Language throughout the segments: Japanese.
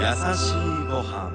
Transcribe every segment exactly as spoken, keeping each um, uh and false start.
優しいご飯。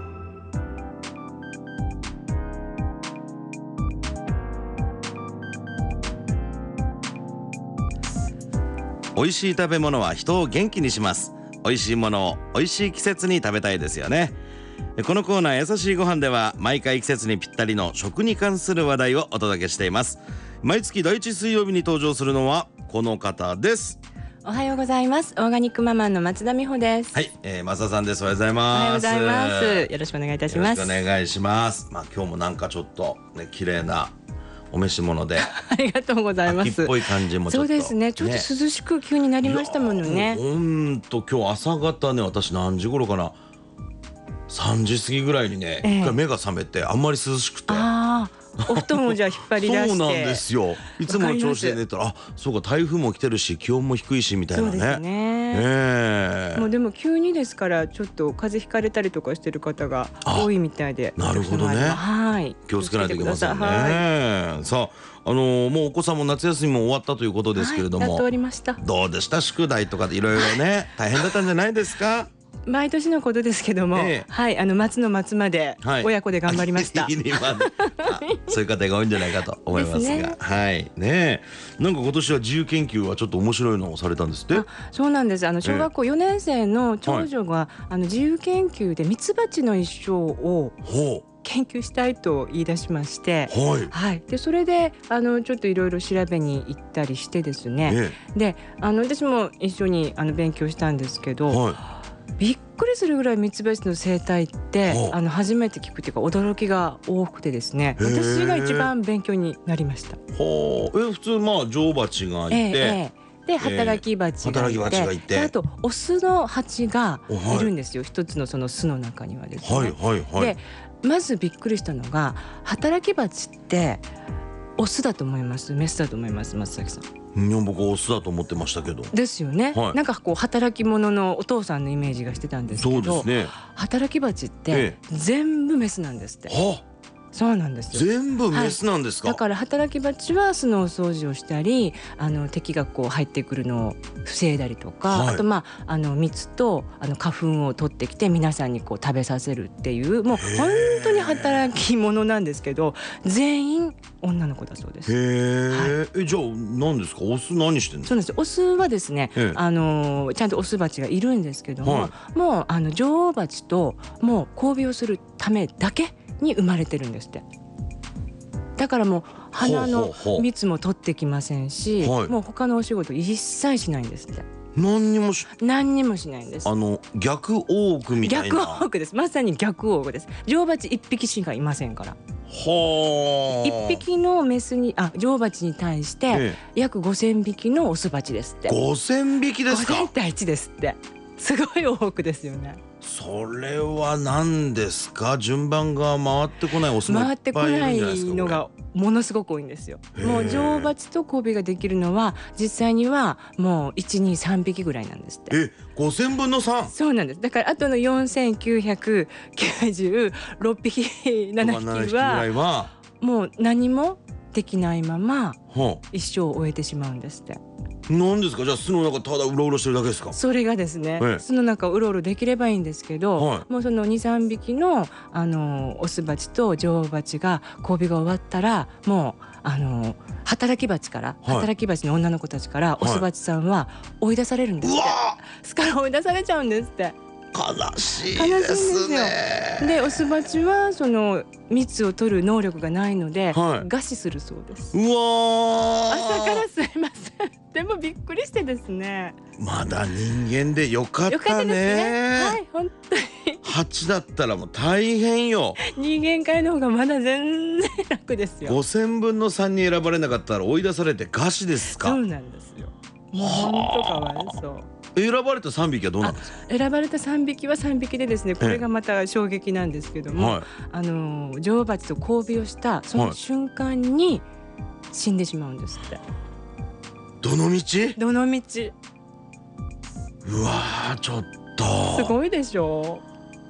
美味しい食べ物は人を元気にします。美味しいものを美味しい季節に食べたいですよね。このコーナー優しいご飯では毎回季節にぴったりの食に関する話題をお届けしています。毎月第一水曜日に登場するのはこの方です。 おはようございます。オーガニックママンの松田美穂です。 はい、えー、松田さんです。おはようございます。 おはようございます。よろしくお願いいたします。 よろしくお願いします。まあ今日もなんかちょっとね綺麗なお召し物でありがとうございます。 秋っぽい感じもちょっと、 そうですね。ちょっと涼しく急になりましたものね。 ほんと今日朝方ね、私何時頃かな、さんじ過ぎぐらいにね、 ええ、 一回目が覚めてあんまり涼しくて、 あお布団をじゃあ引っ張り出してそうなんですよ。いつもの調子で寝たら、あ、そうか台風も来てるし気温も低いしみたいなね。 そうですね、 えー、 もうでも急にですからちょっと風邪ひかれたりとかしてる方が多いみたいで、 なるほどね、 はい、 気をつけないといけませんね。 はい、 さあ、あのー、もうお子さんも夏休みも終わったということですけれども、 はい、やっておりました。 どうでした、宿題とかいろいろね大変だったんじゃないですか。 毎年のことですけども、ええ、はい、あの末の末まで親子で頑張りました。はい、 そういう方が多いんじゃないかと思いますが、ね、はいね。なんか今年は自由研究はちょっと面白いのをされたんですって。 そうなんです。あの小学校よねん生の長女が、ええ、あの自由研究でミツバチの一生を研究したいと言い出しまして、はいはい、でそれであのちょっといろいろ調べに行ったりしてですね、ええ、であの私も一緒にあの勉強したんですけど、はい、びっくりするぐらいミツバチの生態ってあの初めて聞くというか驚きが多くてですね、私が一番勉強になりました。 はあ、え普通まあ女王蜂がいて、えええで働き蜂がいて、えー、働き蜂がいて、あとオスの蜂がいるんですよ、はい、一つのその巣の中にはですね、はいはいはい、でまずびっくりしたのが、働き蜂ってオスだと思います、メスだと思います、松崎さん。 いや僕はオスだと思ってましたけど。 ですよね、はい、なんかこう働き者のお父さんのイメージがしてたんですけど、そうですね、働き蜂って全部メスなんですって。はあ、そうなんですよ。 全部メスなんですか。 はい、だから働き蜂は巣のお掃除をしたり、あの敵がこう入ってくるのを防いだりとか、はい、あとまああの蜜とあの花粉を取ってきて皆さんにこう食べさせるっていう、もう本当に働き者なんですけど、全員女の子だそうです。 へー、はい、えじゃあ何ですか、オス何してるんですか。 そうなんです。オスはですね、あのちゃんとオス蜂がいるんですけども、はい、もうあの女王蜂ともう交尾をするためだけに生まれてるんですって。だからもう花の蜜も取ってきませんし、ほうほうほう、もう他のお仕事一切しないんですって。 何にもし何にもしないんです。 あの逆オークみたいな。 逆オークです。まさに逆オークです。女王蜂一匹しかいませんから。はあ。一匹のメスにあ女王蜂に対して約ごせんびきのオス蜂ですって。 ごせんびきですか。 ごせん対いちですって。すごい多くですよね。 それは何ですか、順番が回ってこないオスもいっぱいいるんじゃないですか。回ってこないのがものすごく多いんですよ。もう女王蜂と交尾ができるのは実際にはもういち、に、さんびきぐらいなんですって。 え、ごせんぶんのさん。 そうなんです。だからあとのよんせんきゅうひゃくきゅうじゅうろっぴきななひきはもう何もできないまま一生を終えてしまうんですって。 何ですか、じゃあ巣の中ただうろうろしてるだけですか。 それがですね、ええ、巣の中をうろうろできればいいんですけど、はい、もうそのに、さんびきのあのオスバチと女王バチが交尾が終わったら、もうあの働きバチから、はい、働きバチの女の子たちからオスバチさんは追い出されるんですって。巣から追い出されちゃうんですって。 悲しいですね。 でオスバチはその蜜を取る能力がないので、はい、餓死するそうです。 うわ朝からすいません。でもびっくりしてですね。 まだ人間でよかったね。よかったですね。 はい、本当に。 蜂だったらもう大変よ。 人間界の方がまだ全然楽ですよ。 ごせんぶんのさんに選ばれなかったら追い出されて餓死ですか。 そうなんですよ。もう本当かわいそう。 選ばれたさんびきはどうなんですか。 選ばれたさんびきはさんびきでですね、これがまた衝撃なんですけども、はい、あの女王蜂と交尾をしたその瞬間に死んでしまうんですって。 どの道どの道。 うわー、ちょっとすごいでしょ。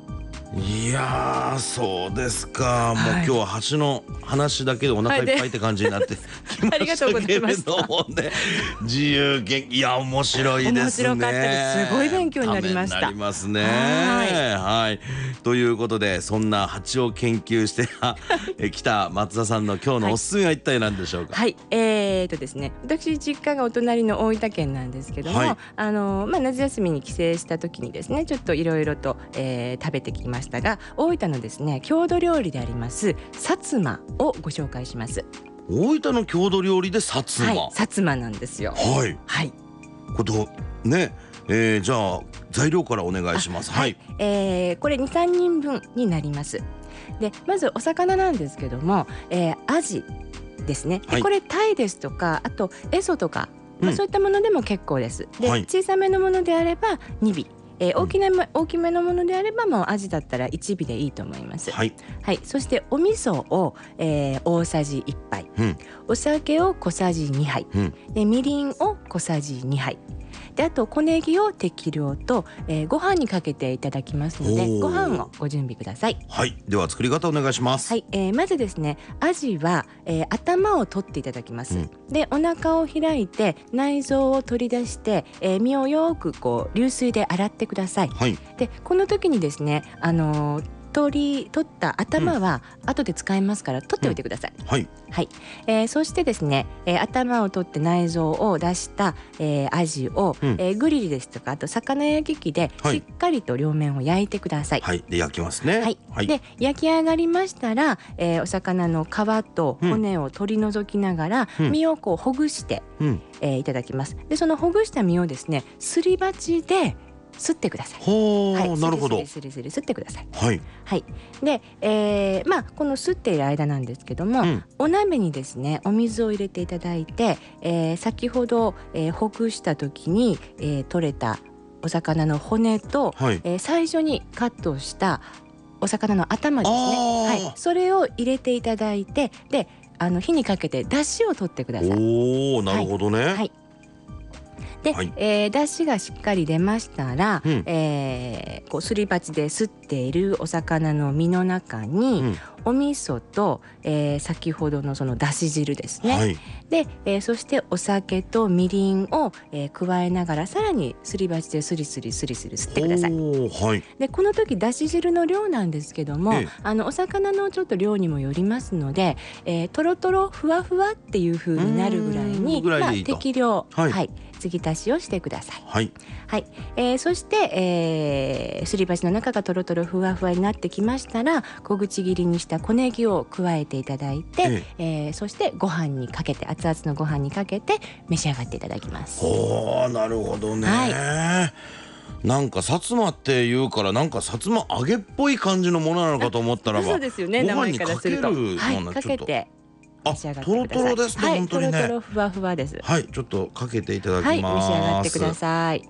いやーそうですか、もうはい今日は橋の話だけでお腹いっぱいって感じになってきまありがとうごしたけれざいましたどもね、自由研究いや面白いですね。 面白かったです。すごい勉強になりました。 ためになりますね。 ははい、ということでそんな蜂を研究してえ来た松田さんの今日のおすすめは一体何でしょうか。 はい、えーとですね、私実家がお隣の大分県なんですけども、 はいあのまあ、夏休みに帰省した時にですねちょっといろいろと、えー食べてきましたが、大分のですね郷土料理であります薩摩をご紹介します。 大分の郷土料理で薩摩。 はい、薩摩なんですよ。 はい、 はい、 これどうね、えー、じゃあ材料からお願いします。はい、 えーこれに、さんにんぶんになります。でまずお魚なんですけども、えー、アジですね。 はいでこれタイですとか、あとエソとか、まあ、 うんそういったものでも結構です。で、 はい小さめのものであればにび、えー大きな、大きめのものであればもうアジだったらいちびでいいと思います。 はい、 はい、そしてお味噌を、えー大さじいっぱい、 うんお酒を小さじにはい、 うんでみりんを小さじにはいで、あと小ネギを適量と、えーご飯にかけていただきますので、 おーご飯をご準備ください。 はい、では作り方お願いします。 はい、えーまずですね、アジは、えー頭を取っていただきます。 うんでお腹を開いて内臓を取り出して、えー身をよくこう流水で洗ってください。 はい、 でこの時にですね、あのー取り取った頭は後で使いますから取っておいてください。 はい、 はい、えーそしてですね、えー頭を取って内臓を出した、えーアジを、 うんえーグリルですとかあと魚焼き器ではいしっかりと両面を焼いてください。 はい、で焼きますね。 はいはい、 で焼き上がりましたら、えーお魚の皮と骨を取り除きながら、 うん身をこうほぐして、 うん、 えーいただきます。でそのほぐした身をですねすり鉢ですってください。 ほー、 はい、 なるほど。 すりすりすりすりすってください。 はい、 はい、で、えーまあこのすっている間なんですけども、 うんお鍋にですねお水を入れていただいて、えー先ほど、えーほぐした時に、えー取れたお魚の骨と、 はい、 えー最初にカットしたお魚の頭ですね、 あーはい、それを入れていただいて、であの火にかけて出汁を取ってください。 おー、なるほどね。 はいで、 はいえー、出汁がしっかり出ましたら、 うんえーこうすり鉢ですっているお魚の身の中に、 うんお味噌と、えー先ほどのそのだし汁ですね、 はい、 で、えーそしてお酒とみりんを、えー加えながらさらにすり鉢ですりすりすりすり吸ってください。 おー、はい、 でこの時だし汁の量なんですけども、 ええあのお魚のちょっと量にもよりますので、えー、とろとろふわふわっていう風になるぐらいうにーんぐらいでいいとまあ、適量、 はいはい、継ぎ足しをしてください。 はい、 はい、えーそして、えーすり鉢の中がとろとろふわふわになってきましたら小口切りにした小ネギを加えていただいて、 ええーそしてご飯にかけて熱々のご飯にかけて召し上がっていただきます。 ほー、なるほどね。 はなんか薩摩っていうからなんか薩摩揚げっぽい感じのものなのかと思ったらば、 そうですよね、 ご名前飯にかからすると、 けるはい、かものちょっと、 けてあ、 召し上がってとろください。 とろですね、 はい、 本当にね。 とろとろふわふわです。 はい、ちょっとかけていただはい、召きます。 し上がってください。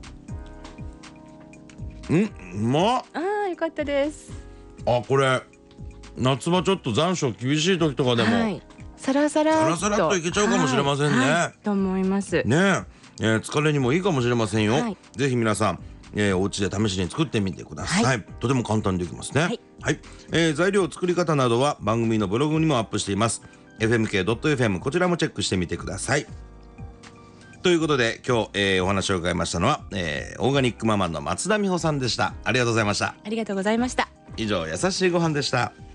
うん、うまっ。 あー、よかったです。 あ、これ夏場ちょっと残暑厳しい時とかでも、 はい、サラサラっとサラサラっといけちゃうかもしれませんね。 はいはい、と思います。 ねえ、えー疲れにもいいかもしれませんよ。 はいぜひ皆さん、えーお家で試しに作ってみてください。 はとても簡単にできますね。ははいい、 えー材料作り方などは番組のブログにもアップしています。エフエムケードットエフエム こちらもチェックしてみてください。ということで今日、えーお話を伺いましたのは、えーオーガニックママの松田美穂さんでした。ありがとうございました。 ありがとうございました。 以上、優しいご飯でした。